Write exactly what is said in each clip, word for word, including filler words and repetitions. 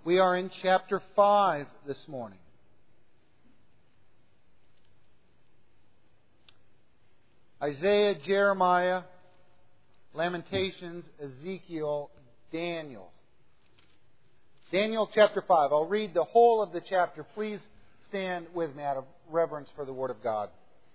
We are in chapter five this morning. Isaiah, Jeremiah, Lamentations, Ezekiel, Daniel. Daniel chapter five. I'll read the whole of the chapter. Please stand with me out of reverence for the Word of God.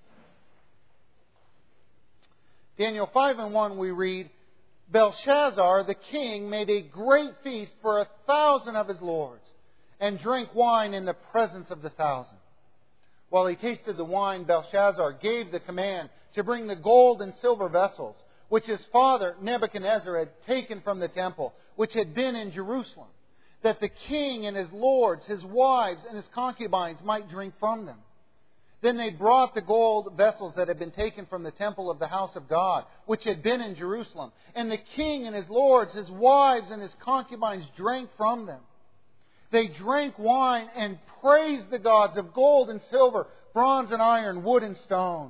Daniel five and one we read, Belshazzar the king made a great feast for a thousand of his lords, and drank wine in the presence of the thousand. While he tasted the wine, Belshazzar gave the command to bring the gold and silver vessels, which his father Nebuchadnezzar had taken from the temple, which had been in Jerusalem, that the king and his lords, his wives, and his concubines might drink from them. Then they brought the gold vessels that had been taken from the temple of the house of God, which had been in Jerusalem. And the king and his lords, his wives, and his concubines drank from them. They drank wine and praised the gods of gold and silver, bronze and iron, wood and stone.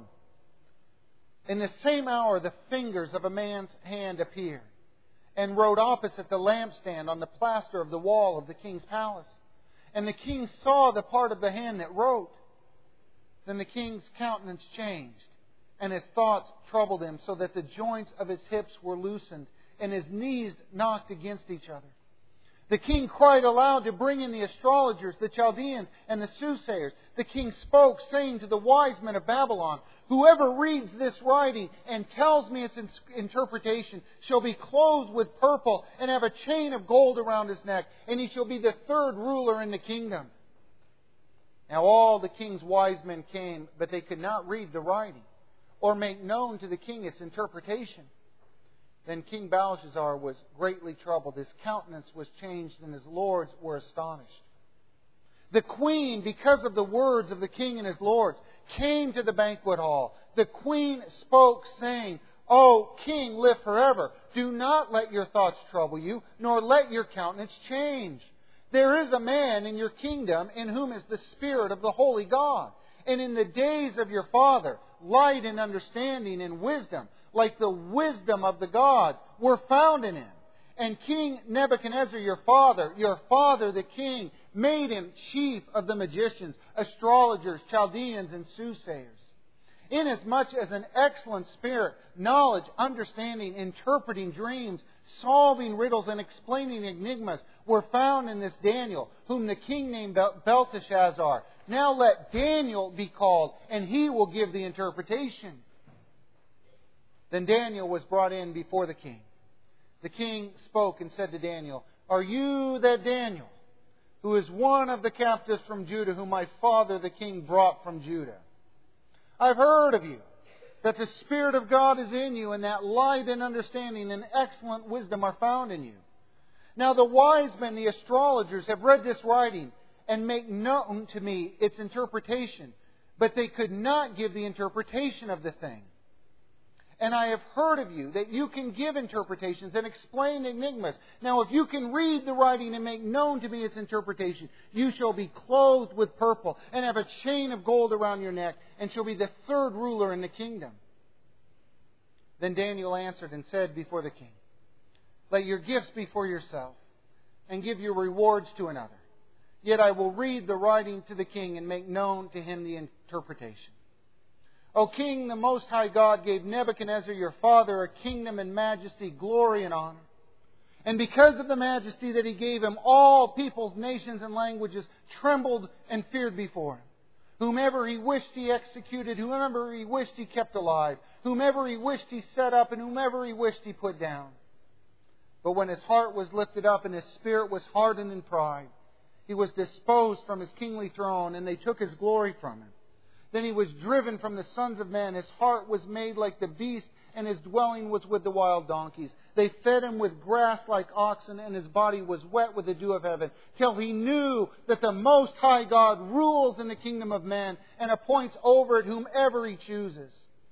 In the same hour, the fingers of a man's hand appeared and wrote opposite the lampstand on the plaster of the wall of the king's palace. And the king saw the part of the hand that wrote. Then the king's countenance changed, and his thoughts troubled him, so that the joints of his hips were loosened, and his knees knocked against each other. The king cried aloud to bring in the astrologers, the Chaldeans, and the soothsayers. The king spoke, saying to the wise men of Babylon, Whoever reads this writing and tells me its interpretation shall be clothed with purple and have a chain of gold around his neck, and he shall be the third ruler in the kingdom. Now all the king's wise men came, but they could not read the writing or make known to the king its interpretation. Then King Belshazzar was greatly troubled. His countenance was changed, and his lords were astonished. The queen, because of the words of the king and his lords, came to the banquet hall. The queen spoke, saying, O king, live forever. Do not let your thoughts trouble you, nor let your countenance change. There is a man in your kingdom in whom is the Spirit of the Holy God. And in the days of your father, light and understanding and wisdom, like the wisdom of the gods, were found in him. And King Nebuchadnezzar, your father, your father the king, made him chief of the magicians, astrologers, Chaldeans, and soothsayers. Inasmuch as an excellent spirit, knowledge, understanding, interpreting dreams, solving riddles, and explaining enigmas were found in this Daniel, whom the king named Belteshazzar. Now let Daniel be called, and he will give the interpretation. Then Daniel was brought in before the king. The king spoke and said to Daniel, Are you that Daniel, who is one of the captives from Judah, whom my father the king brought from Judah? I've heard of you, that the Spirit of God is in you, and that light and understanding and excellent wisdom are found in you. Now the wise men, the astrologers, have read this writing and make known to me its interpretation, but they could not give the interpretation of the thing. And I have heard of you that you can give interpretations and explain enigmas. Now if you can read the writing and make known to me its interpretation, you shall be clothed with purple and have a chain of gold around your neck, and shall be the third ruler in the kingdom. Then Daniel answered and said before the king, Let your gifts be for yourself, and give your rewards to another. Yet I will read the writing to the king and make known to him the interpretation. O King, the Most High God gave Nebuchadnezzar your father a kingdom and majesty, glory and honor. And because of the majesty that he gave him, all peoples, nations, and languages trembled and feared before him. Whomever he wished he executed, whomever he wished he kept alive, whomever he wished he set up, and whomever he wished he put down. But when his heart was lifted up and his spirit was hardened in pride, he was disposed from his kingly throne, and they took his glory from him. Then he was driven from the sons of men. His heart was made like the beast, and his dwelling was with the wild donkeys. They fed him with grass like oxen, and his body was wet with the dew of heaven, till he knew that the Most High God rules in the kingdom of men, and appoints over it whomever he chooses.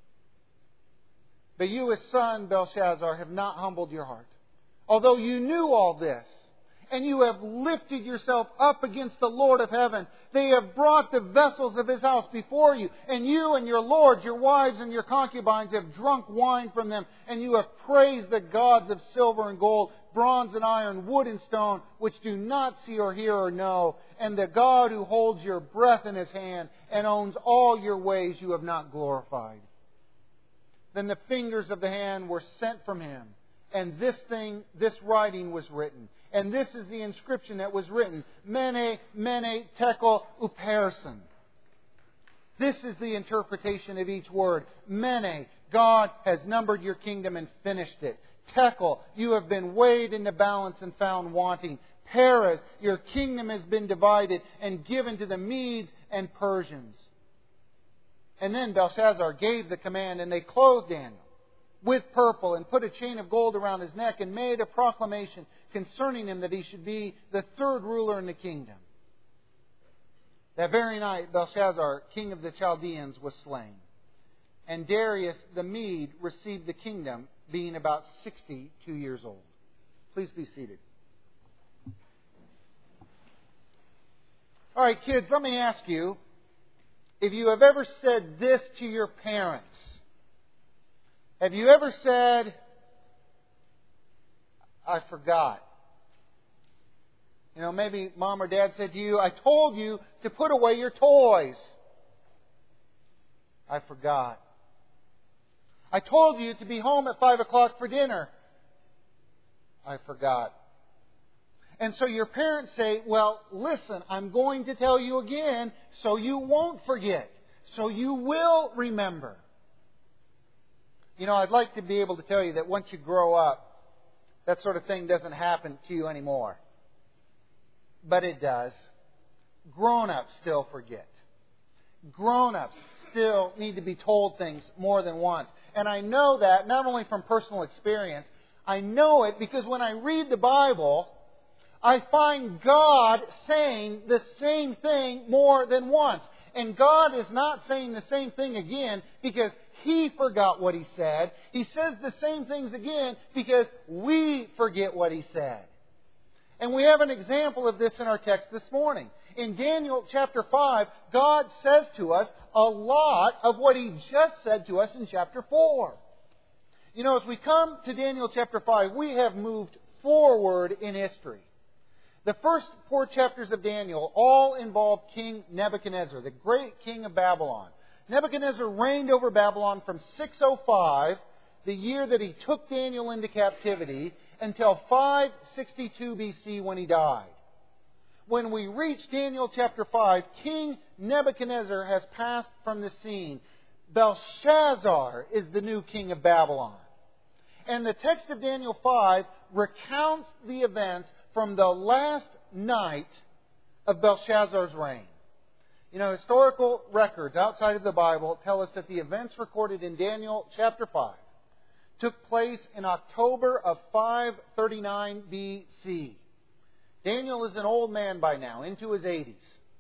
But you, his son, Belshazzar, have not humbled your heart, although you knew all this. And you have lifted yourself up against the Lord of heaven. They have brought the vessels of his house before you. And you and your lords, your wives and your concubines have drunk wine from them. And you have praised the gods of silver and gold, bronze and iron, wood and stone, which do not see or hear or know, and the God who holds your breath in His hand and owns all your ways you have not glorified. Then the fingers of the hand were sent from Him, and this thing, this writing was written. And this is the inscription that was written, Mene, Mene, Tekel, Upharsin. This is the interpretation of each word. Mene, God has numbered your kingdom and finished it. Tekel, you have been weighed in the balance and found wanting. Peres, your kingdom has been divided and given to the Medes and Persians. And then Belshazzar gave the command, and they clothed Daniel with purple and put a chain of gold around his neck and made a proclamation concerning him that he should be the third ruler in the kingdom. That very night, Belshazzar, king of the Chaldeans, was slain. And Darius the Mede received the kingdom, being about sixty-two years old. Please be seated. All right, kids, let me ask you, if you have ever said this to your parents, have you ever said, I forgot? You know, maybe mom or dad said to you, I told you to put away your toys. I forgot. I told you to be home at five o'clock for dinner. I forgot. And so your parents say, well, listen, I'm going to tell you again so you won't forget. So you will remember. You know, I'd like to be able to tell you that once you grow up, that sort of thing doesn't happen to you anymore. But it does. Grown-ups still forget. Grown-ups still need to be told things more than once. And I know that not only from personal experience, I know it because when I read the Bible, I find God saying the same thing more than once. And God is not saying the same thing again because He forgot what He said. He says the same things again because we forget what He said. And we have an example of this in our text this morning. In Daniel chapter five, God says to us a lot of what He just said to us in chapter four. You know, as we come to Daniel chapter five, we have moved forward in history. The first four chapters of Daniel all involve King Nebuchadnezzar, the great king of Babylon. Nebuchadnezzar reigned over Babylon from six oh five, the year that he took Daniel into captivity, until five sixty-two B C when he died. When we reach Daniel chapter five, King Nebuchadnezzar has passed from the scene. Belshazzar is the new king of Babylon. And the text of Daniel five recounts the events from the last night of Belshazzar's reign. You know, historical records outside of the Bible tell us that the events recorded in Daniel chapter five took place in October of five thirty-nine B C. Daniel is an old man by now, into his eighties.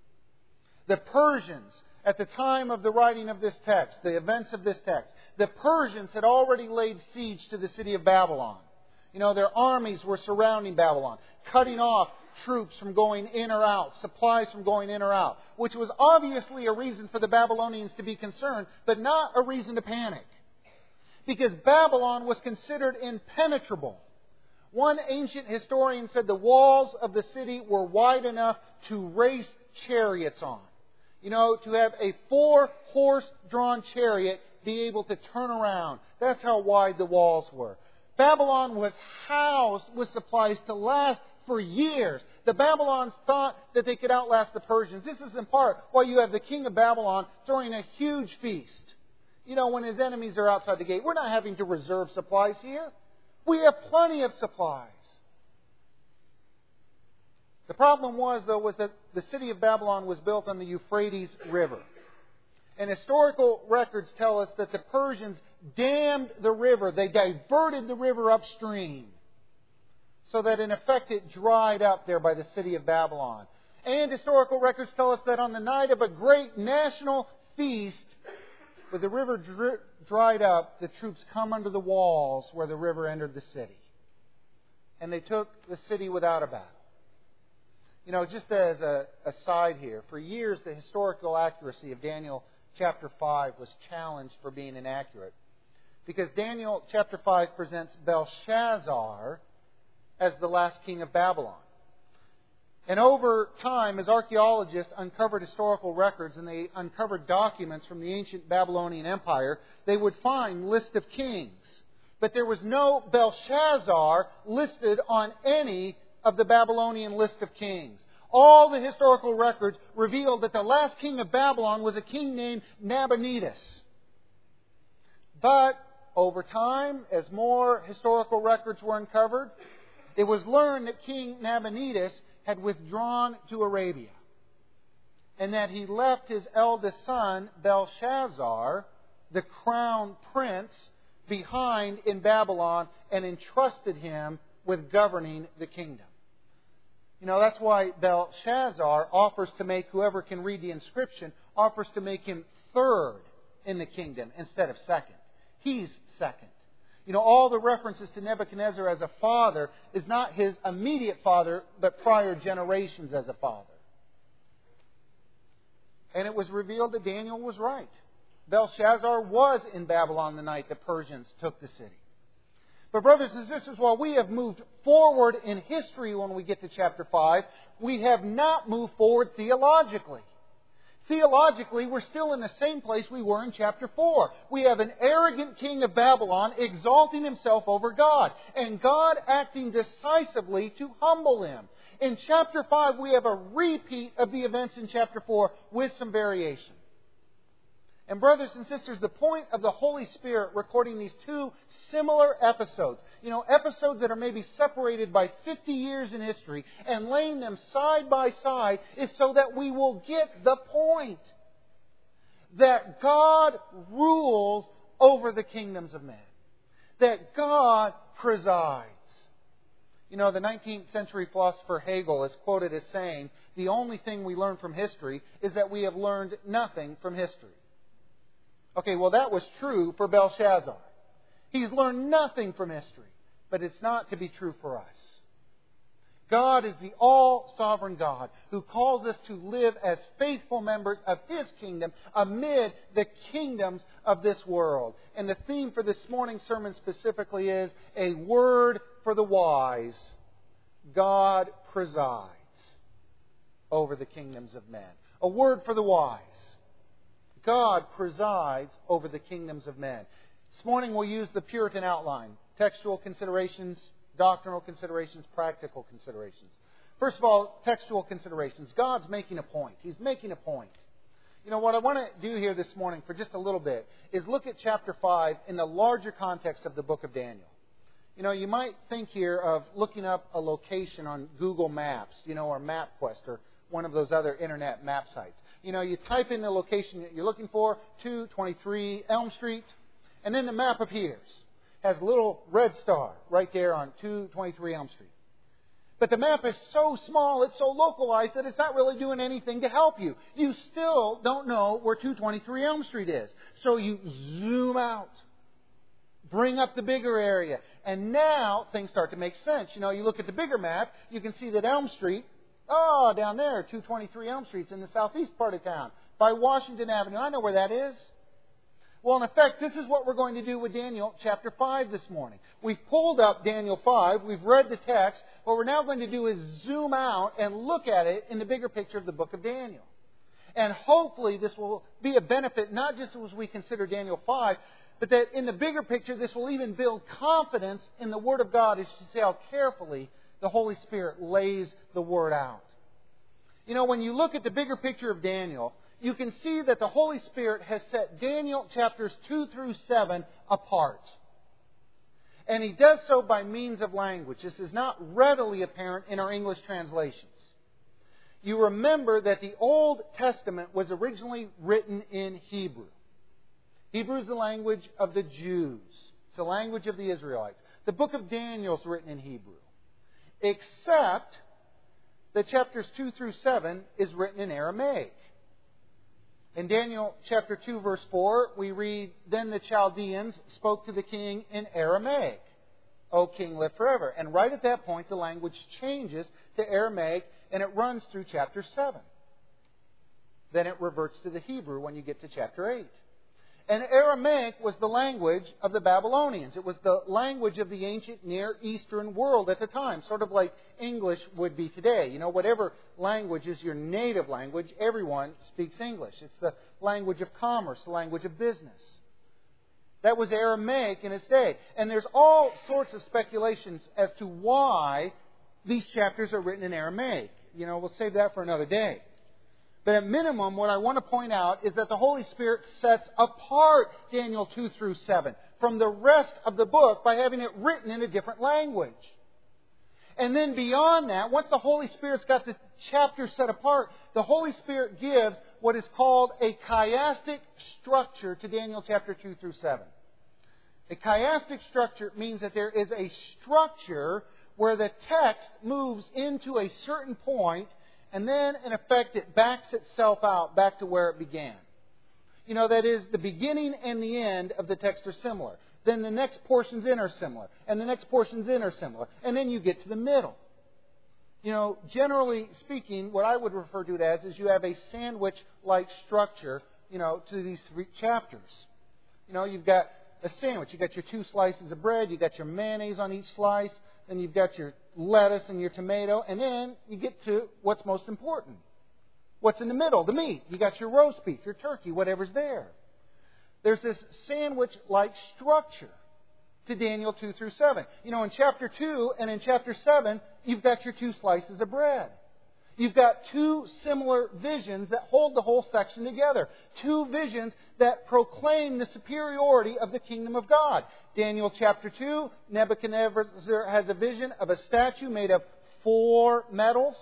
The Persians, at the time of the writing of this text, the events of this text, the Persians had already laid siege to the city of Babylon. You know, their armies were surrounding Babylon, cutting off troops from going in or out, supplies from going in or out, which was obviously a reason for the Babylonians to be concerned, but not a reason to panic. Because Babylon was considered impenetrable. One ancient historian said the walls of the city were wide enough to race chariots on. You know, to have a four-horse-drawn chariot be able to turn around. That's how wide the walls were. Babylon was housed with supplies to last for years. The Babylons thought that they could outlast the Persians. This is in part why you have the king of Babylon throwing a huge feast. You know, when his enemies are outside the gate. We're not having to reserve supplies here. We have plenty of supplies. The problem was, though, was that the city of Babylon was built on the Euphrates River. And historical records tell us that the Persians dammed the river. They diverted the river upstream so that, in effect, it dried up there by the city of Babylon. And historical records tell us that on the night of a great national feast, with the river dri- dried up, the troops come under the walls where the river entered the city. And they took the city without a battle. You know, just as a aside here, for years the historical accuracy of Daniel chapter five was challenged for being inaccurate. Because Daniel chapter five presents Belshazzar as the last king of Babylon. And over time, as archaeologists uncovered historical records and they uncovered documents from the ancient Babylonian Empire, they would find lists of kings. But there was no Belshazzar listed on any of the Babylonian list of kings. All the historical records revealed that the last king of Babylon was a king named Nabonidus. But over time, as more historical records were uncovered, it was learned that King Nabonidus had withdrawn to Arabia, and that he left his eldest son, Belshazzar, the crown prince, behind in Babylon and entrusted him with governing the kingdom. You know, that's why Belshazzar offers to make, whoever can read the inscription, offers to make him third in the kingdom instead of second. He's second. You know, all the references to Nebuchadnezzar as a father is not his immediate father, but prior generations as a father. And it was revealed that Daniel was right. Belshazzar was in Babylon the night the Persians took the city. But brothers and sisters, while we have moved forward in history when we get to chapter five, we have not moved forward theologically. Theologically, we're still in the same place we were in chapter four. We have an arrogant king of Babylon exalting himself over God, and God acting decisively to humble him. In chapter five, we have a repeat of the events in chapter four with some variation. And brothers and sisters, the point of the Holy Spirit recording these two similar episodes, you know, episodes that are maybe separated by fifty years in history, and laying them side by side, is so that we will get the point that God rules over the kingdoms of men. That God presides. You know, the nineteenth century philosopher Hegel is quoted as saying, the only thing we learn from history is that we have learned nothing from history. Okay, well that was true for Belshazzar. He's learned nothing from history, but it's not to be true for us. God is the all-sovereign God who calls us to live as faithful members of His kingdom amid the kingdoms of this world. And the theme for this morning's sermon specifically is a word for the wise. God presides over the kingdoms of men. A word for the wise. God presides over the kingdoms of men. This morning we'll use the Puritan outline. Textual considerations, doctrinal considerations, practical considerations. First of all, textual considerations. God's making a point. He's making a point. You know, what I want to do here this morning for just a little bit is look at chapter five in the larger context of the book of Daniel. You know, you might think here of looking up a location on Google Maps, you know, or MapQuest, or one of those other internet map sites. You know, you type in the location that you're looking for, two twenty-three Elm Street, and then the map appears. Has a little red star right there on two twenty-three Elm Street. But the map is so small, it's so localized that it's not really doing anything to help you. You still don't know where two twenty-three Elm Street is. So you zoom out. Bring up the bigger area. And now things start to make sense. You know, you look at the bigger map, you can see that Elm Street, oh, down there, two twenty-three Elm Street's in the southeast part of town, by Washington Avenue. I know where that is. Well, in effect, this is what we're going to do with Daniel chapter five this morning. We've pulled up Daniel five, we've read the text. What we're now going to do is zoom out and look at it in the bigger picture of the book of Daniel. And hopefully this will be a benefit, not just as we consider Daniel five, but that in the bigger picture this will even build confidence in the Word of God as you see how carefully the Holy Spirit lays the Word out. You know, when you look at the bigger picture of Daniel, you can see that the Holy Spirit has set Daniel chapters two through seven apart. And He does so by means of language. This is not readily apparent in our English translations. You remember that the Old Testament was originally written in Hebrew. Hebrew is the language of the Jews. It's the language of the Israelites. The book of Daniel is written in Hebrew. Except that chapters two through seven is written in Aramaic. In Daniel chapter two verse four, we read, "Then the Chaldeans spoke to the king in Aramaic. O king, live forever." And right at that point, the language changes to Aramaic, and it runs through chapter seven. Then it reverts to the Hebrew when you get to chapter eight. And Aramaic was the language of the Babylonians. It was the language of the ancient Near Eastern world at the time, sort of like English would be today. You know, whatever language is your native language, everyone speaks English. It's the language of commerce, the language of business. That was Aramaic in its day. And there's all sorts of speculations as to why these chapters are written in Aramaic. You know, we'll save that for another day. But at minimum, what I want to point out is that the Holy Spirit sets apart Daniel two through seven from the rest of the book by having it written in a different language. And then beyond that, once the Holy Spirit's got the chapters set apart, the Holy Spirit gives what is called a chiastic structure to Daniel chapter two through seven. A chiastic structure means that there is a structure where the text moves into a certain point, and then, in effect, it backs itself out back to where it began. You know, that is, the beginning and the end of the text are similar. Then the next portions in are similar. And the next portions in are similar. And then you get to the middle. You know, generally speaking, what I would refer to it as is you have a sandwich-like structure, you know, to these three chapters. You know, you've got a sandwich. You've got your two slices of bread. You've got your mayonnaise on each slice. Then you've got your lettuce and your tomato, and then you get to what's most important. What's in the middle? The meat. You got your roast beef, your turkey, whatever's there. There's this sandwich-like structure to Daniel two through seven. You know, in chapter two and in chapter seven, you've got your two slices of bread. You've got two similar visions that hold the whole section together. Two visions that proclaim the superiority of the kingdom of God. Daniel chapter two, Nebuchadnezzar has a vision of a statue made of four metals,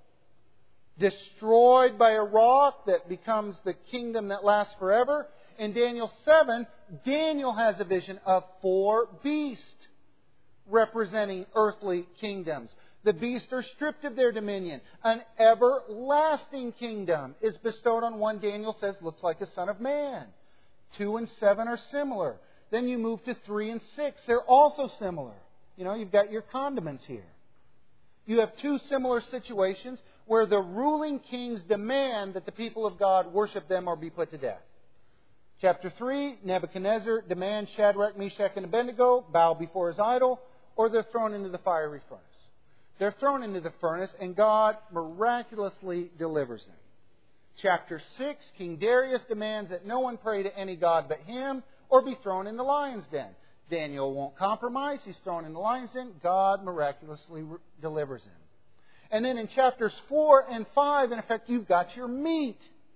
destroyed by a rock that becomes the kingdom that lasts forever. In Daniel seven, Daniel has a vision of four beasts representing earthly kingdoms. The beasts are stripped of their dominion. An everlasting kingdom is bestowed on one, Daniel says, looks like a son of man. Two and seven are similar. Then you move to three and six. They're also similar. You know, you've got your condiments here. You have two similar situations where the ruling kings demand that the people of God worship them or be put to death. Chapter three, Nebuchadnezzar demands Shadrach, Meshach, and Abednego bow before his idol, or they're thrown into the fiery furnace. They're thrown into the furnace, and God miraculously delivers them. Chapter six, King Darius demands that no one pray to any god but him, or be thrown in the lion's den. Daniel won't compromise. He's thrown in the lion's den. God miraculously re- delivers him. And then in chapters four and five, in effect, you've got your meat.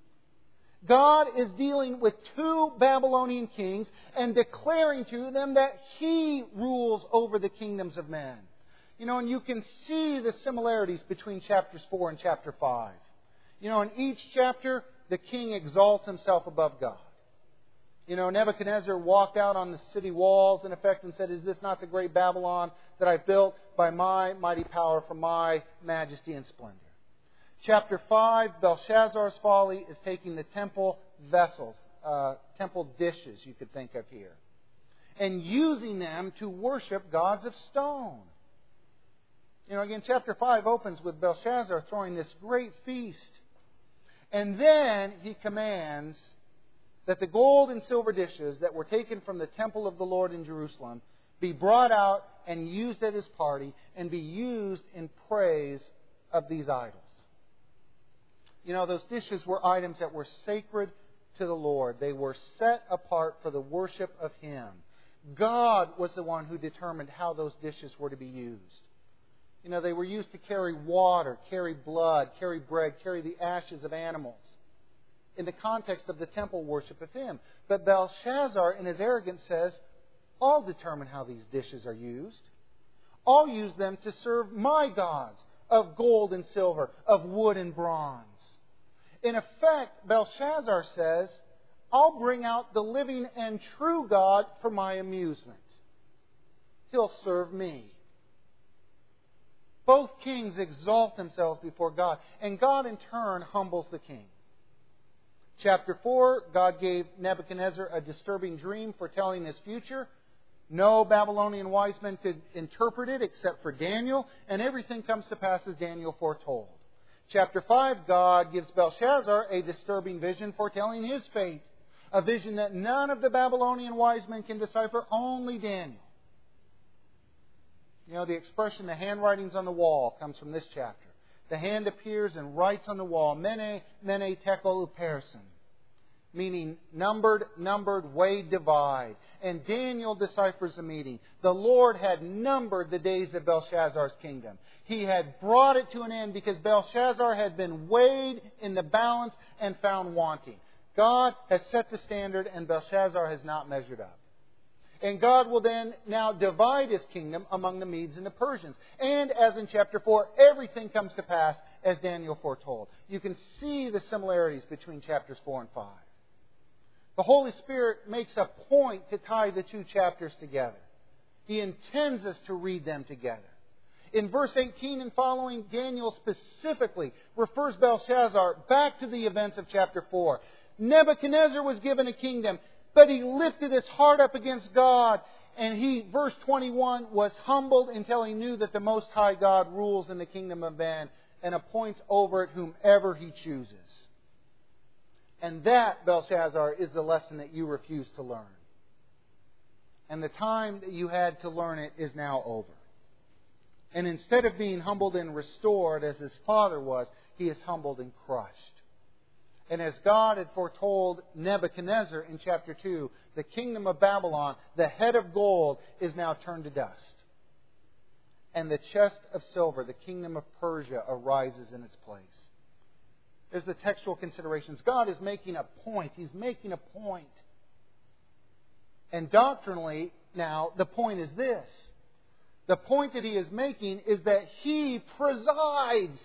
God is dealing with two Babylonian kings and declaring to them that He rules over the kingdoms of men. You know, and you can see the similarities between chapters four and chapter five. You know, in each chapter, the king exalts himself above God. You know, Nebuchadnezzar walked out on the city walls, in effect, and said, "Is this not the great Babylon that I built by my mighty power for my majesty and splendor?" Chapter five, Belshazzar's folly is taking the temple vessels, uh, temple dishes, you could think of here, and using them to worship gods of stone. You know, again, chapter five opens with Belshazzar throwing this great feast. And then he commands that the gold and silver dishes that were taken from the temple of the Lord in Jerusalem be brought out and used at his party and be used in praise of these idols. You know, those dishes were items that were sacred to the Lord. They were set apart for the worship of Him. God was the one who determined how those dishes were to be used. You know, they were used to carry water, carry blood, carry bread, carry the ashes of animals in the context of the temple worship of Him. But Belshazzar, in his arrogance, says, "I'll determine how these dishes are used. I'll use them to serve my gods of gold and silver, of wood and bronze." In effect, Belshazzar says, "I'll bring out the living and true God for my amusement. He'll serve me." Both kings exalt themselves before God, and God in turn humbles the king. Chapter four, God gave Nebuchadnezzar a disturbing dream foretelling his future. No Babylonian wise men could interpret it except for Daniel, and everything comes to pass as Daniel foretold. Chapter five, God gives Belshazzar a disturbing vision foretelling his fate. A vision that none of the Babylonian wise men can decipher, only Daniel. You know, the expression, the handwritings on the wall, comes from this chapter. The hand appears and writes on the wall, Mene, Mene, Tekel, Upharsin. Meaning numbered, numbered, weighed, divide. And Daniel deciphers the meaning. The Lord had numbered the days of Belshazzar's kingdom. He had brought it to an end because Belshazzar had been weighed in the balance and found wanting. God has set the standard and Belshazzar has not measured up. And God will then now divide His kingdom among the Medes and the Persians. And as in chapter four, everything comes to pass as Daniel foretold. You can see the similarities between chapters four and five. The Holy Spirit makes a point to tie the two chapters together. He intends us to read them together. In verse eighteen and following, Daniel specifically refers Belshazzar back to the events of chapter four. Nebuchadnezzar was given a kingdom, but he lifted his heart up against God. And he, verse twenty-one, was humbled until he knew that the Most High God rules in the kingdom of man and appoints over it whomever He chooses. And that, Belshazzar, is the lesson that you refuse to learn. And the time that you had to learn it is now over. And instead of being humbled and restored as his father was, he is humbled and crushed. And as God had foretold Nebuchadnezzar in chapter two, the kingdom of Babylon, the head of gold, is now turned to dust. And the chest of silver, the kingdom of Persia, arises in its place. There's the textual considerations. God is making a point. He's making a point. And doctrinally, now, the point is this. The point that He is making is that He presides.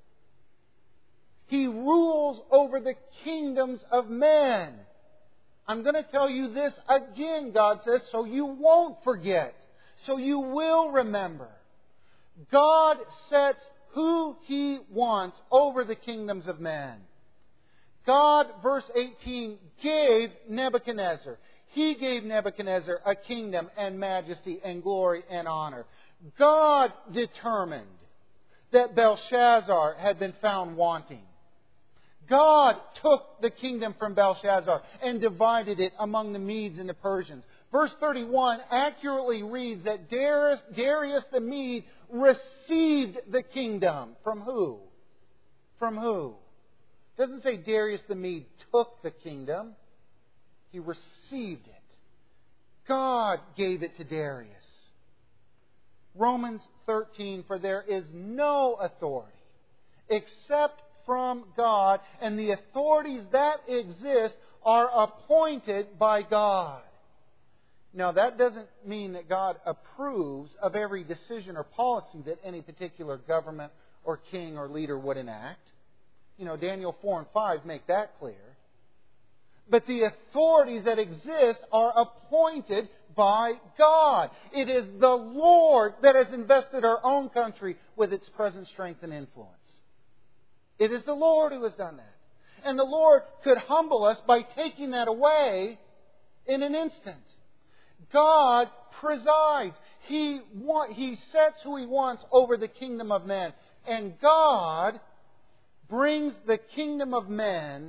He rules over the kingdoms of men. I'm going to tell you this again, God says, so you won't forget. So you will remember. God sets who He wants over the kingdoms of men. God, verse eighteen, gave Nebuchadnezzar. He gave Nebuchadnezzar a kingdom and majesty and glory and honor. God determined that Belshazzar had been found wanting. God took the kingdom from Belshazzar and divided it among the Medes and the Persians. Verse thirty-one accurately reads that Darius, Darius the Mede received the kingdom. From who? From who? It doesn't say Darius the Mede took the kingdom. He received it. God gave it to Darius. Romans thirteen, for there is no authority except from God, and the authorities that exist are appointed by God. Now, that doesn't mean that God approves of every decision or policy that any particular government or king or leader would enact. You know, Daniel four and five make that clear. But the authorities that exist are appointed by God. It is the Lord that has invested our own country with its present strength and influence. It is the Lord who has done that. And the Lord could humble us by taking that away in an instant. God presides. He, wa- he sets who He wants over the kingdom of men. And God brings the kingdom of men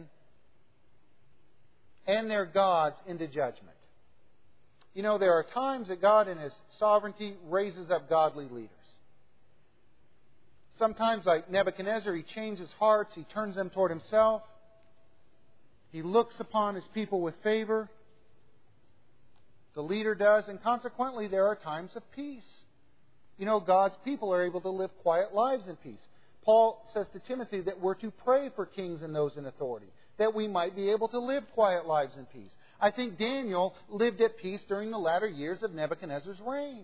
and their gods into judgment. You know, there are times that God in His sovereignty raises up godly leaders. Sometimes, like Nebuchadnezzar, He changes hearts. He turns them toward Himself. He looks upon His people with favor. The leader does. And consequently, there are times of peace. You know, God's people are able to live quiet lives in peace. Paul says to Timothy that we're to pray for kings and those in authority, that we might be able to live quiet lives in peace. I think Daniel lived at peace during the latter years of Nebuchadnezzar's reign.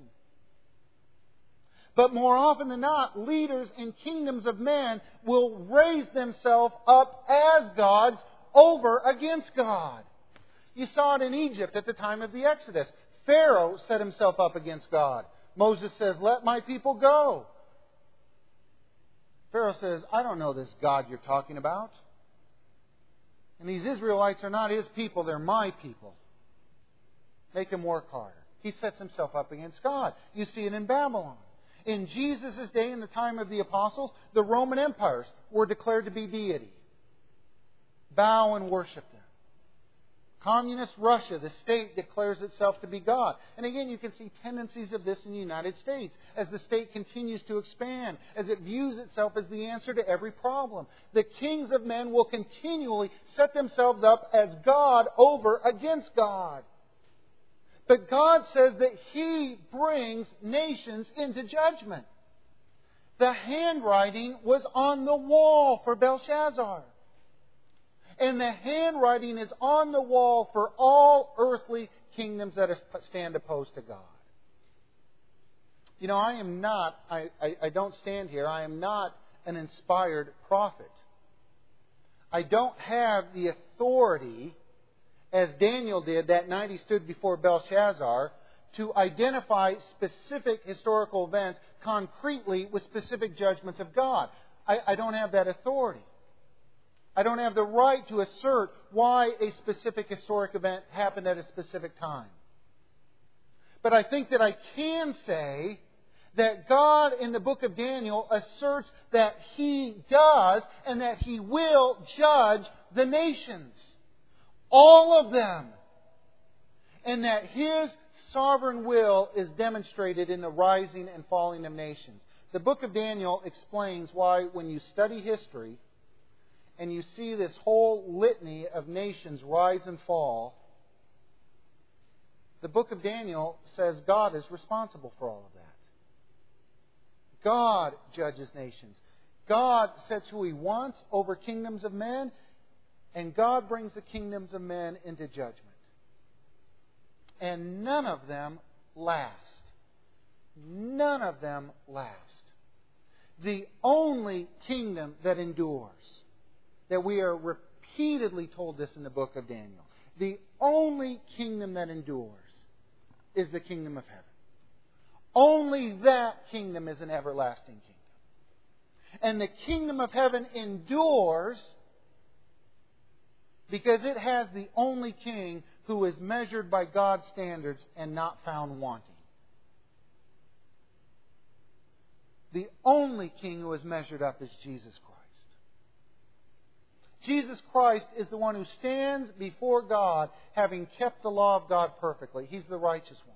But more often than not, leaders in kingdoms of men will raise themselves up as gods over against God. You saw it in Egypt at the time of the Exodus. Pharaoh set himself up against God. Moses says, "Let my people go." Pharaoh says, "I don't know this God you're talking about. And these Israelites are not His people, they're my people. Make them work harder." He sets himself up against God. You see it in Babylon. In Jesus' day, in the time of the apostles, the Roman empires were declared to be deity. Bow and worship them. Communist Russia, the state declares itself to be God. And again, you can see tendencies of this in the United States as the state continues to expand, as it views itself as the answer to every problem. The kings of men will continually set themselves up as God over against God. But God says that He brings nations into judgment. The handwriting was on the wall for Belshazzar. And the handwriting is on the wall for all earthly kingdoms that stand opposed to God. You know, I am not, I, I, I don't stand here, I am not an inspired prophet. I don't have the authority, as Daniel did that night he stood before Belshazzar, to identify specific historical events concretely with specific judgments of God. I, I don't have that authority. I don't have the right to assert why a specific historic event happened at a specific time. But I think that I can say that God in the book of Daniel asserts that He does and that He will judge the nations. All of them. And that His sovereign will is demonstrated in the rising and falling of nations. The book of Daniel explains why when you study history, and you see this whole litany of nations rise and fall, the book of Daniel says God is responsible for all of that. God judges nations. God sets who He wants over kingdoms of men, and God brings the kingdoms of men into judgment. And none of them last. None of them last. The only kingdom that endures, that we are repeatedly told this in the book of Daniel. The only kingdom that endures is the kingdom of heaven. Only that kingdom is an everlasting kingdom. And the kingdom of heaven endures because it has the only king who is measured by God's standards and not found wanting. The only king who is measured up is Jesus Christ. Jesus Christ is the one who stands before God having kept the law of God perfectly. He's the righteous one.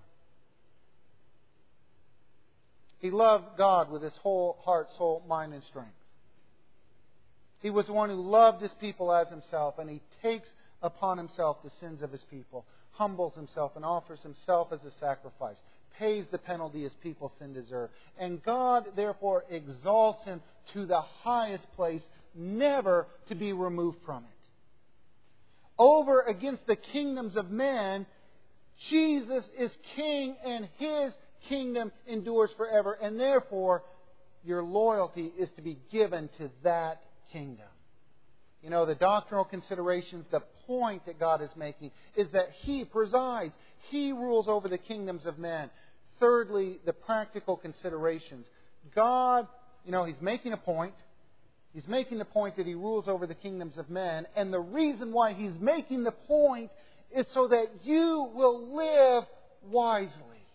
He loved God with his whole heart, soul, mind, and strength. He was the one who loved His people as Himself, and He takes upon Himself the sins of His people, humbles Himself and offers Himself as a sacrifice, pays the penalty His people sin deserve. And God, therefore, exalts Him to the highest place, never to be removed from it. Over against the kingdoms of men, Jesus is King, and His kingdom endures forever. And therefore, your loyalty is to be given to that kingdom. You know, the doctrinal considerations, the point that God is making is that He presides. He rules over the kingdoms of men. Thirdly, the practical considerations. God, you know, He's making a point. He's making the point that He rules over the kingdoms of men. And the reason why He's making the point is so that you will live wisely.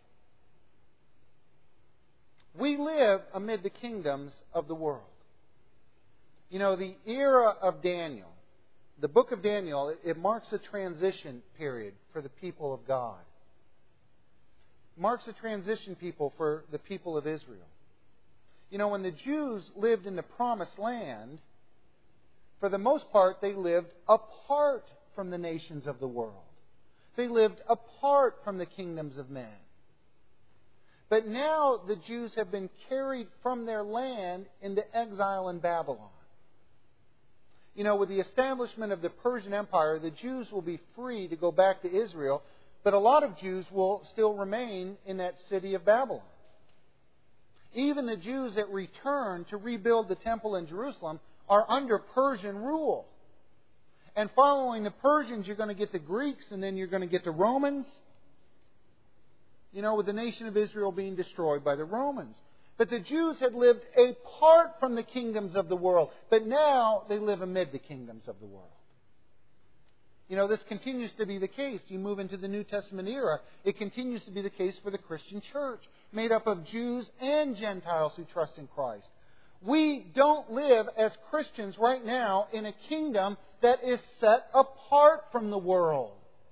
We live amid the kingdoms of the world. You know, the era of Daniel, the book of Daniel, it marks a transition period for the people of God. It marks a transition people for the people of Israel. You know, when the Jews lived in the Promised Land, for the most part, they lived apart from the nations of the world. They lived apart from the kingdoms of men. But now the Jews have been carried from their land into exile in Babylon. You know, with the establishment of the Persian Empire, the Jews will be free to go back to Israel, but a lot of Jews will still remain in that city of Babylon. Even the Jews that return to rebuild the temple in Jerusalem are under Persian rule. And following the Persians, you're going to get the Greeks, and then you're going to get the Romans. You know, with the nation of Israel being destroyed by the Romans. But the Jews had lived apart from the kingdoms of the world. But now they live amid the kingdoms of the world. You know, this continues to be the case. You move into the New Testament era. It continues to be the case for the Christian church, made up of Jews and Gentiles who trust in Christ. We don't live as Christians right now in a kingdom that is set apart from the world.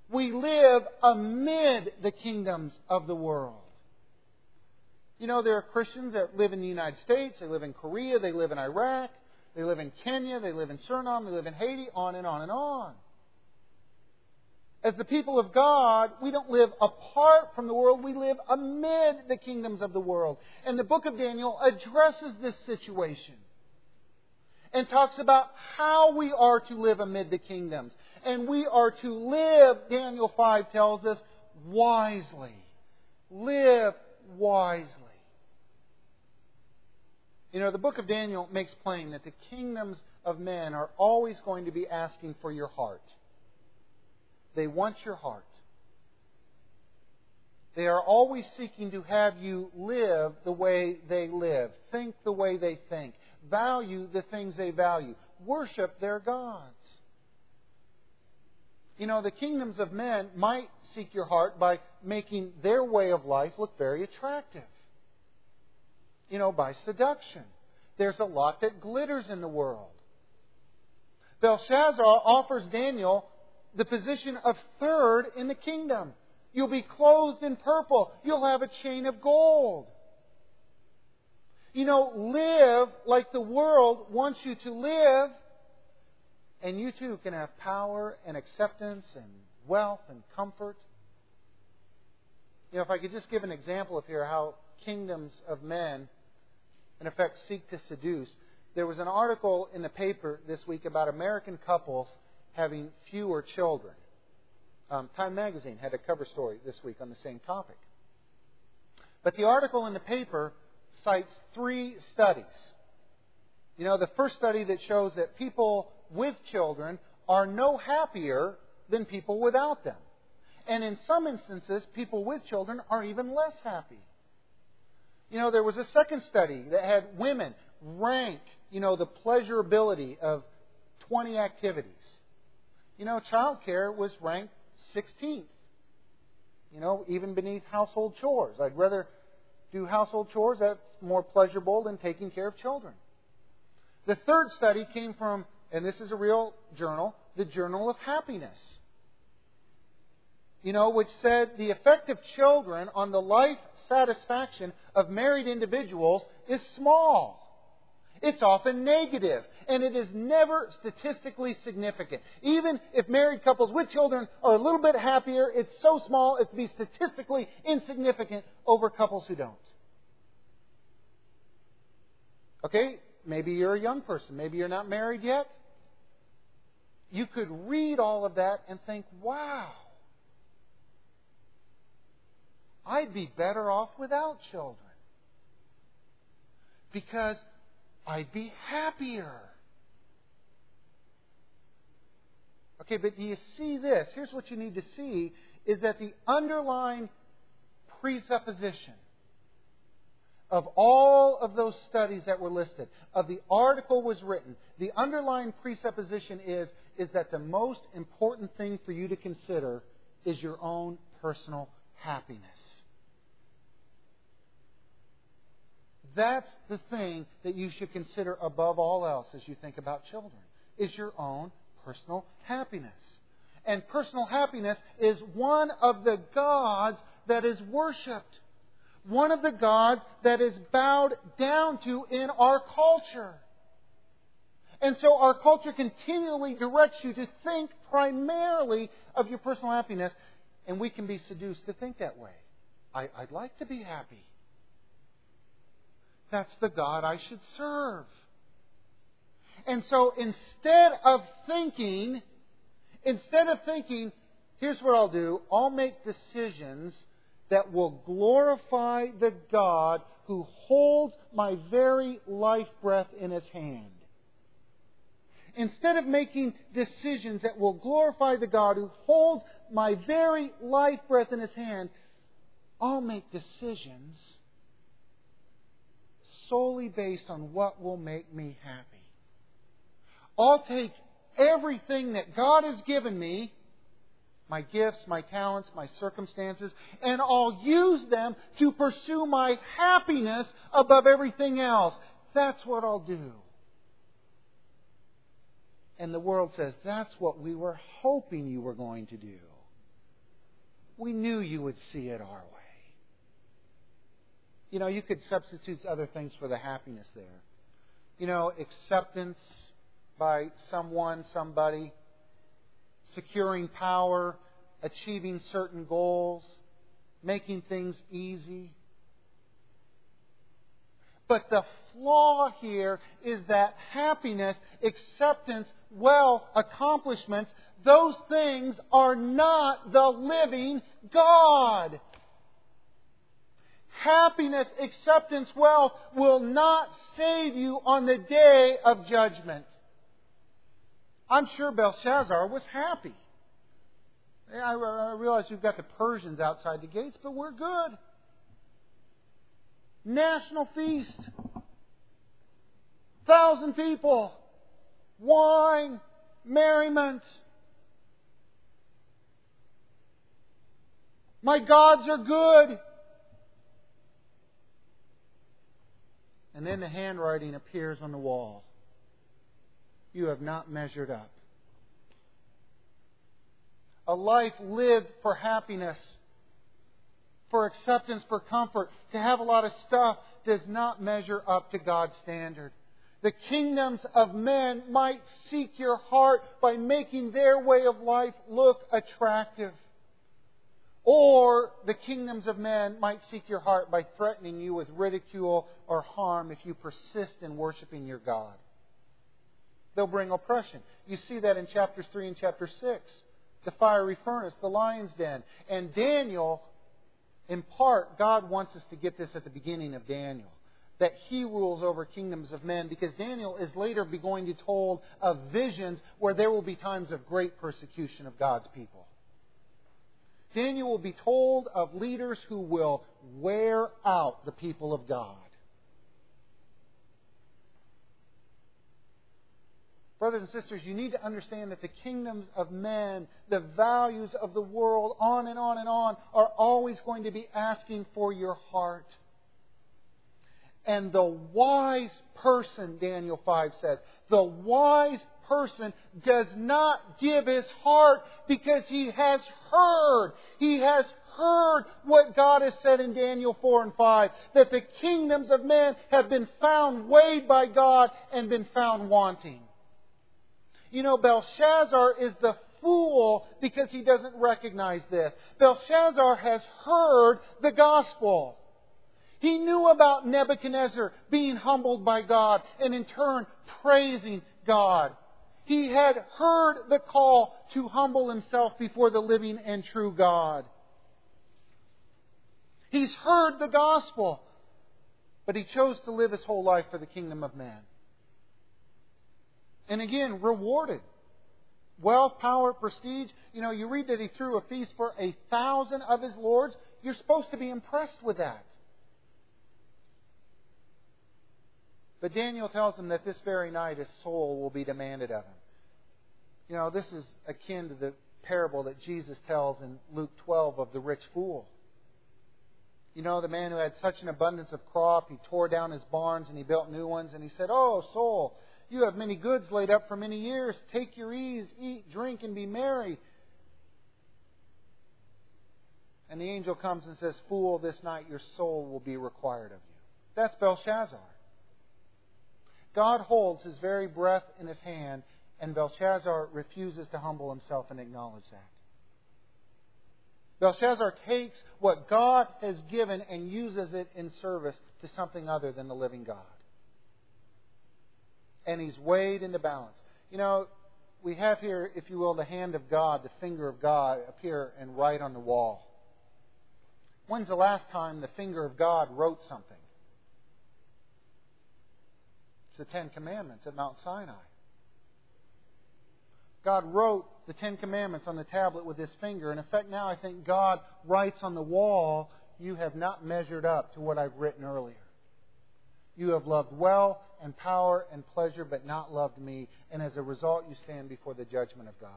We live amid the kingdoms of the world. You know, there are Christians that live in the United States, they live in Korea, they live in Iraq, they live in Kenya, they live in Suriname, they live in Haiti, on and on and on. As the people of God, we don't live apart from the world, we live amid the kingdoms of the world. And the book of Daniel addresses this situation and talks about how we are to live amid the kingdoms. And we are to live, Daniel five tells us, wisely. Live wisely. You know, the book of Daniel makes plain that the kingdoms of men are always going to be asking for your heart. They want your heart. They are always seeking to have you live the way they live, think the way they think, value the things they value, worship their gods. You know, the kingdoms of men might seek your heart by making their way of life look very attractive. You know, by seduction. There's a lot that glitters in the world. Belshazzar offers Daniel the position of third in the kingdom. You'll be clothed in purple. You'll have a chain of gold. You know, live like the world wants you to live, and you too can have power and acceptance and wealth and comfort. You know, if I could just give an example of here how kingdoms of men, in effect, seek to seduce. There was an article in the paper this week about American couples having fewer children. Um, Time Magazine had a cover story this week on the same topic. But the article in the paper cites three studies. You know, the first study that shows that people with children are no happier than people without them. And in some instances, people with children are even less happy. You know, there was a second study that had women rank, you know, the pleasurability of twenty activities. You know, childcare was ranked sixteenth. You know, even beneath household chores. I'd rather do household chores. That's more pleasurable than taking care of children. The third study came from, and this is a real journal, the Journal of Happiness. You know, which said the effect of children on the life satisfaction of married individuals is small. It's often negative, and it is never statistically significant. Even if married couples with children are a little bit happier, it's so small as to be statistically insignificant over couples who don't. Okay, maybe you're a young person. Maybe you're not married yet. You could read all of that and think, wow, I'd be better off without children. Because I'd be happier. Okay, but do you see this? Here's what you need to see, is that the underlying presupposition of all of those studies that were listed, of the article was written, the underlying presupposition is, is that the most important thing for you to consider is your own personal happiness. That's the thing that you should consider above all else as you think about children, is your own personal happiness. And personal happiness is one of the gods that is worshipped. One of the gods that is bowed down to in our culture. And so our culture continually directs you to think primarily of your personal happiness, and we can be seduced to think that way. I, I'd like to be happy. That's the God I should serve. And so instead of thinking, instead of thinking, here's what I'll do. I'll make decisions that will glorify the God who holds my very life breath in His hand. Instead of making decisions that will glorify the God who holds my very life breath in His hand, I'll make decisions solely based on what will make me happy. I'll take everything that God has given me, my gifts, my talents, my circumstances, and I'll use them to pursue my happiness above everything else. That's what I'll do. And the world says, that's what we were hoping you were going to do. We knew you would see it our way. You know, you could substitute other things for the happiness there. You know, acceptance by someone, somebody, securing power, achieving certain goals, making things easy. But the flaw here is that happiness, acceptance, wealth, accomplishments, those things are not the living God. Happiness, acceptance, wealth will not save you on the day of judgment. I'm sure Belshazzar was happy. I, I realize you've got the Persians outside the gates, but we're good. National feast. Thousand people. Wine. Merriment. My gods are good. And then the handwriting appears on the wall. You have not measured up. A life lived for happiness, for acceptance, for comfort, to have a lot of stuff does not measure up to God's standard. The kingdoms of men might seek your heart by making their way of life look attractive. Or the kingdoms of men might seek your heart by threatening you with ridicule or harm if you persist in worshiping your God. They'll bring oppression. You see that in chapters three and chapter six. The fiery furnace, the lion's den. And Daniel, in part, God wants us to get this at the beginning of Daniel. That he rules over kingdoms of men, because Daniel is later be going to be told of visions where there will be times of great persecution of God's people. Daniel will be told of leaders who will wear out the people of God. Brothers and sisters, you need to understand that the kingdoms of men, the values of the world, on and on and on, are always going to be asking for your heart. And the wise person, Daniel five says, the wise person does not give his heart because he has heard. He has heard what God has said in Daniel four and five, that the kingdoms of men have been found weighed by God and been found wanting. You know, Belshazzar is the fool because he doesn't recognize this. Belshazzar has heard the gospel. He knew about Nebuchadnezzar being humbled by God and in turn praising God. He had heard the call to humble himself before the living and true God. He's heard the gospel, but he chose to live his whole life for the kingdom of man. And again, rewarded. Wealth, power, prestige. You know, you read that he threw a feast for a thousand of his lords. You're supposed to be impressed with that. But Daniel tells him that this very night his soul will be demanded of him. You know, this is akin to the parable that Jesus tells in Luke twelve of the rich fool. You know, the man who had such an abundance of crop, he tore down his barns and he built new ones. And he said, "Oh, soul, you have many goods laid up for many years. Take your ease, eat, drink, and be merry." And the angel comes and says, "Fool, this night your soul will be required of you." That's Belshazzar. God holds his very breath in his hand, and Belshazzar refuses to humble himself and acknowledge that. Belshazzar takes what God has given and uses it in service to something other than the living God. And he's weighed into balance. You know, we have here, if you will, the hand of God, the finger of God appear and write on the wall. When's the last time the finger of God wrote something? It's the Ten Commandments at Mount Sinai. God wrote the Ten Commandments on the tablet with His finger. And in fact, now I think God writes on the wall, "You have not measured up to what I've written earlier. You have loved wealth and power and pleasure, but not loved me. And as a result, you stand before the judgment of God."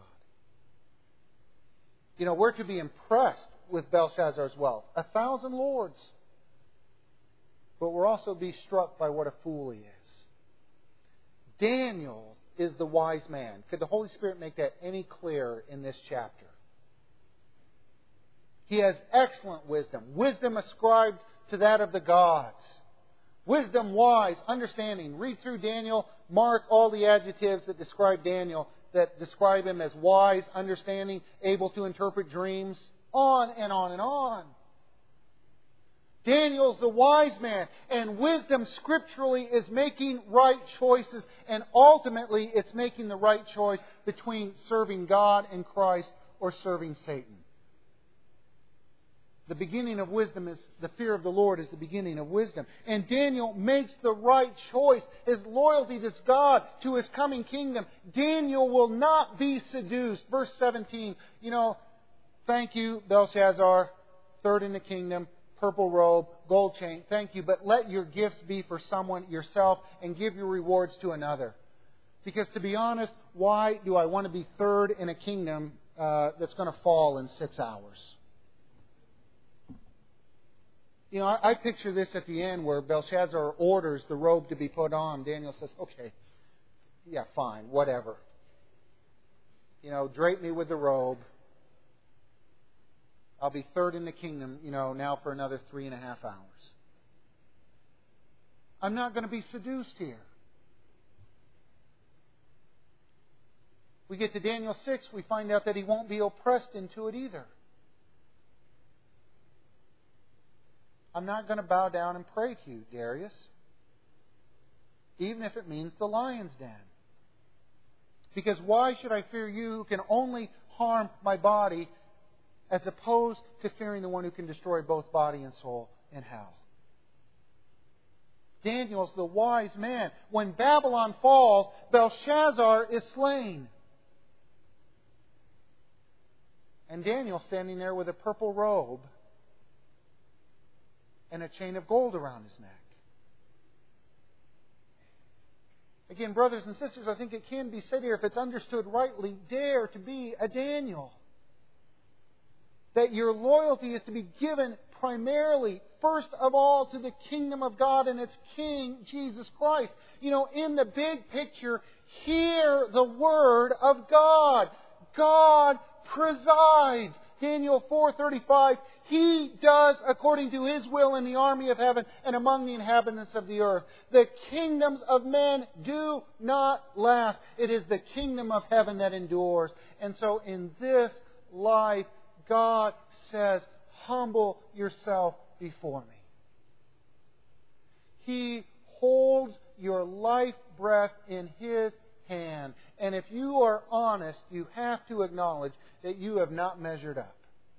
You know, we're to be impressed with Belshazzar's wealth. A thousand lords. But we're also to be struck by what a fool he is. Daniel is the wise man. Could the Holy Spirit make that any clearer in this chapter? He has excellent wisdom. Wisdom ascribed to that of the gods. Wisdom, wise, understanding. Read through Daniel. Mark all the adjectives that describe Daniel, that describe him as wise, understanding, able to interpret dreams. On and on and on. Daniel's the wise man. And wisdom scripturally is making right choices. And ultimately, it's making the right choice between serving God and Christ or serving Satan. The beginning of wisdom is, the fear of the Lord is the beginning of wisdom. And Daniel makes the right choice. His loyalty to God, to His coming kingdom. Daniel will not be seduced. Verse seventeen, you know, thank you, Belshazzar, third in the kingdom, purple robe, gold chain, thank you, but let your gifts be for someone, yourself, and give your rewards to another. Because to be honest, why do I want to be third in a kingdom uh, that's going to fall in six hours? You know, I, I picture this at the end where Belshazzar orders the robe to be put on. Daniel says, okay, yeah, fine, whatever. You know, drape me with the robe. I'll be third in the kingdom, you know, now for another three and a half hours. I'm not going to be seduced here. We get to Daniel six, we find out that he won't be oppressed into it either. I'm not going to bow down and pray to you, Darius, even if it means the lion's den. Because why should I fear you who can only harm my body as opposed to fearing the one who can destroy both body and soul in hell? Daniel's the wise man. When Babylon falls, Belshazzar is slain. And Daniel standing there with a purple robe and a chain of gold around his neck. Again, brothers and sisters, I think it can be said here, if it's understood rightly, dare to be a Daniel. That your loyalty is to be given primarily, first of all, to the kingdom of God and its King, Jesus Christ. You know, in the big picture, hear the Word of God. God presides. Daniel four thirty-five, He does according to His will in the army of heaven and among the inhabitants of the earth. The kingdoms of men do not last. It is the kingdom of heaven that endures. And so in this life, God says, humble yourself before me. He holds your life breath in His hand. And if you are honest, you have to acknowledge that you have not measured up.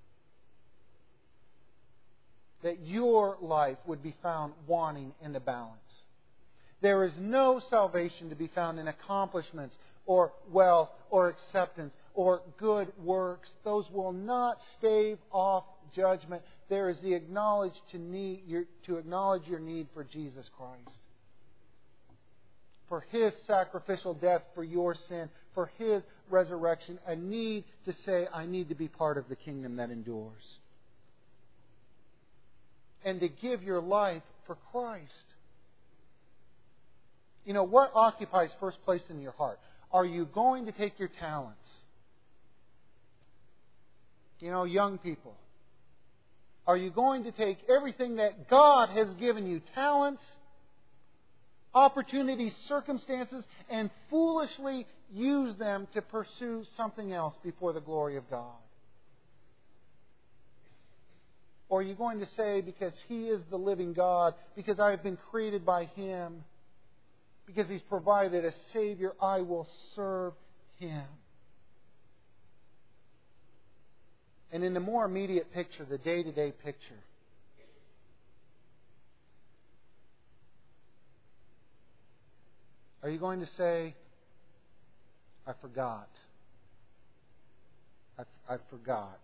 That your life would be found wanting in the balance. There is no salvation to be found in accomplishments or wealth or acceptance or good works. Those will not stave off judgment. There is the acknowledge to need your, to acknowledge your need for Jesus Christ. For His sacrificial death for your sin, for His resurrection, a need to say, I need to be part of the kingdom that endures. And to give your life for Christ. You know, what occupies first place in your heart? Are you going to take your talents? You know, young people. Are you going to take everything that God has given you, talents, opportunities, circumstances, and foolishly use them to pursue something else before the glory of God? Or are you going to say, because He is the living God, because I have been created by Him, because He's provided a Savior, I will serve Him? And in the more immediate picture, the day-to-day picture, are you going to say, I forgot. I, I forgot.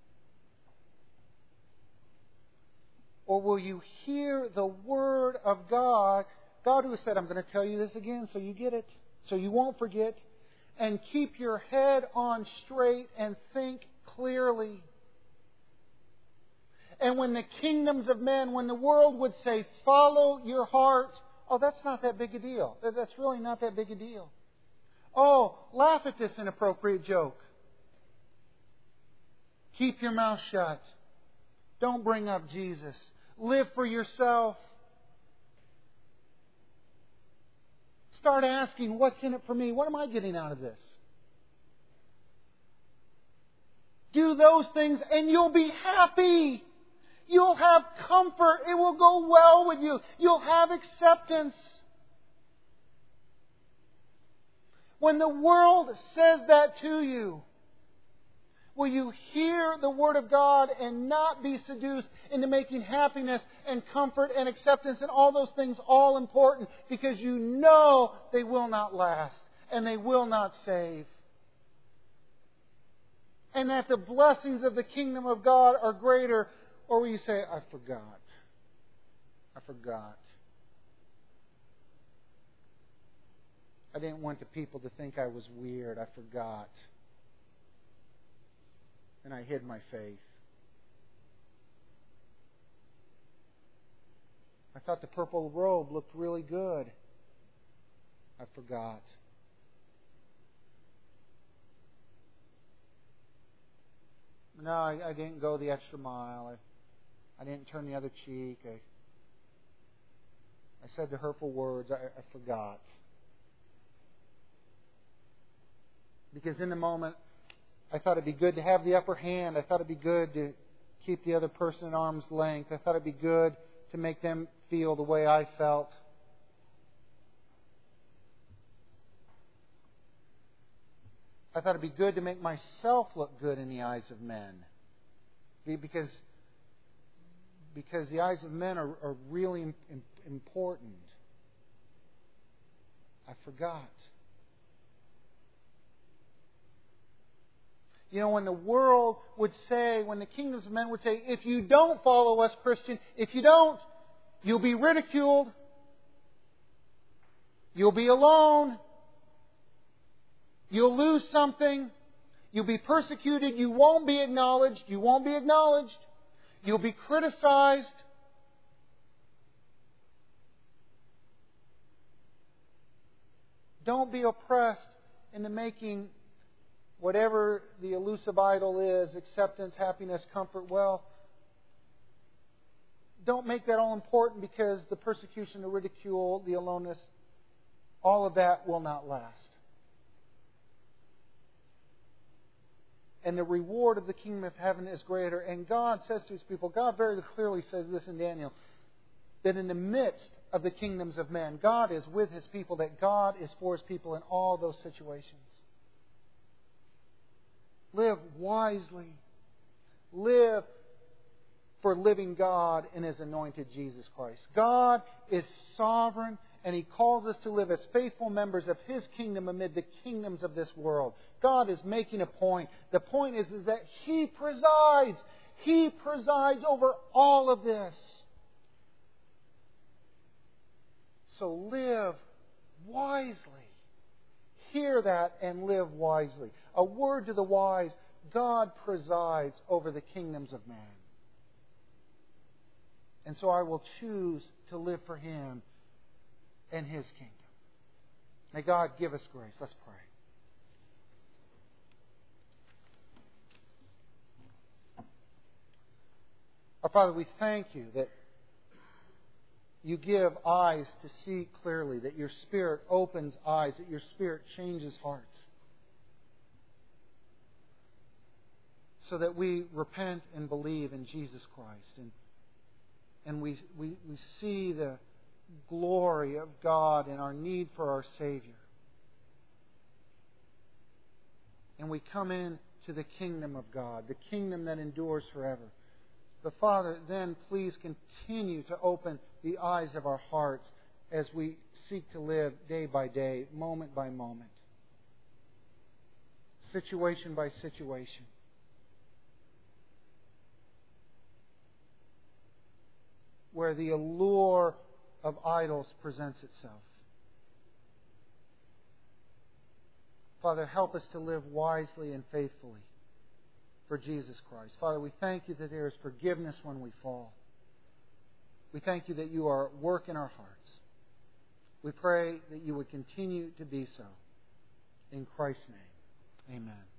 Or will you hear the Word of God, God who has said, I'm going to tell you this again so you get it, so you won't forget, and keep your head on straight and think clearly. And when the kingdoms of men, when the world would say, follow your heart, oh, that's not that big a deal. That's really not that big a deal. Oh, laugh at this inappropriate joke. Keep your mouth shut. Don't bring up Jesus. Live for yourself. Start asking, what's in it for me? What am I getting out of this? Do those things and you'll be happy. You'll have comfort. It will go well with you. You'll have acceptance. When the world says that to you, will you hear the Word of God and not be seduced into making happiness and comfort and acceptance and all those things all important, because you know they will not last and they will not save? And that the blessings of the kingdom of God are greater? Or will you say, I forgot. I forgot. I didn't want the people to think I was weird. I forgot. And I hid my faith. I thought the purple robe looked really good. I forgot. No, I, I didn't go the extra mile. I, I didn't turn the other cheek. I, I said the hurtful words. I, I forgot. Because in the moment, I thought it'd be good to have the upper hand. I thought it'd be good to keep the other person at arm's length. I thought it'd be good to make them feel the way I felt. I thought it'd be good to make myself look good in the eyes of men. Because, because the eyes of men are, are really important. I forgot. You know, when the world would say, when the kingdoms of men would say, if you don't follow us, Christian, if you don't, you'll be ridiculed. You'll be alone. You'll lose something. You'll be persecuted. You won't be acknowledged. You won't be acknowledged. You'll be criticized. Don't be oppressed into making whatever the elusive idol is, acceptance, happiness, comfort, well, don't make that all important, because the persecution, the ridicule, the aloneness, all of that will not last. And the reward of the kingdom of heaven is greater. And God says to His people, God very clearly says this in Daniel, that in the midst of the kingdoms of men, God is with His people, that God is for His people in all those situations. Live wisely. Live for living God in His anointed Jesus Christ. God is sovereign, and He calls us to live as faithful members of His kingdom amid the kingdoms of this world. God is making a point. The point is, is that He presides. He presides over all of this. So live wisely. Hear that and live wisely. A word to the wise, God presides over the kingdoms of man. And so I will choose to live for Him and His kingdom. May God give us grace. Let's pray. Our Father, we thank You that You give eyes to see clearly, that Your Spirit opens eyes, that Your Spirit changes hearts, so that we repent and believe in Jesus Christ. And, and we, we, we see the glory of God and our need for our Savior. And we come into the kingdom of God, the kingdom that endures forever. But Father, then please continue to open the eyes of our hearts as we seek to live day by day, moment by moment, situation by situation. Where the allure of idols presents itself. Father, help us to live wisely and faithfully for Jesus Christ. Father, we thank You that there is forgiveness when we fall. We thank You that You are at work in our hearts. We pray that You would continue to be so. In Christ's name, amen.